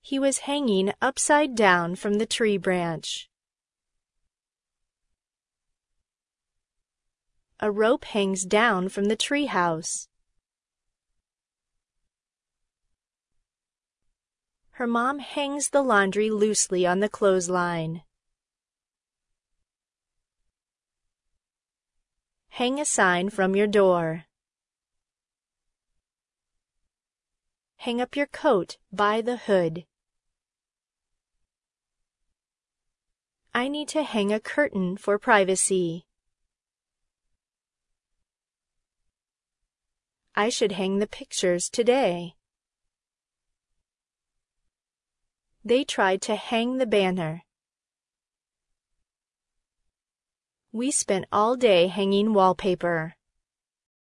He was hanging upside down from the tree branch. A rope hangs down from the tree house. Her mom hangs the laundry loosely on the clothesline. Hang a sign from your door. Hang up your coat by the hood. I need to hang a curtain for privacy. I should hang the pictures today. They tried to hang the banner. We spent all day hanging wallpaper.